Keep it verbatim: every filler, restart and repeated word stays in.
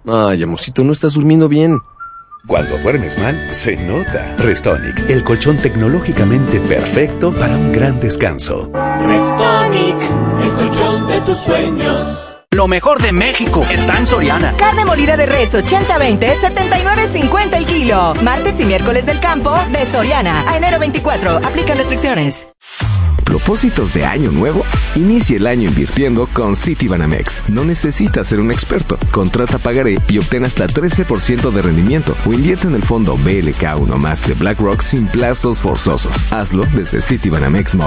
Ay, amorcito, no estás durmiendo bien. Cuando duermes mal, se nota. Restonic, el colchón tecnológicamente perfecto para un gran descanso. Restonic, el colchón de tus sueños. Lo mejor de México está en Soriana. Carne molida de res ochenta veinte, setenta y nueve cincuenta el kilo. Martes y miércoles del campo de Soriana. A enero veinticuatro. Aplican restricciones. ¿Propósitos de año nuevo? Inicia el año invirtiendo con Citibanamex. No necesitas ser un experto. Contrata pagaré y obtén hasta trece por ciento de rendimiento. O invierte en el fondo B L K uno más de BlackRock sin plazos forzosos. Hazlo desde Citibanamex Móvil.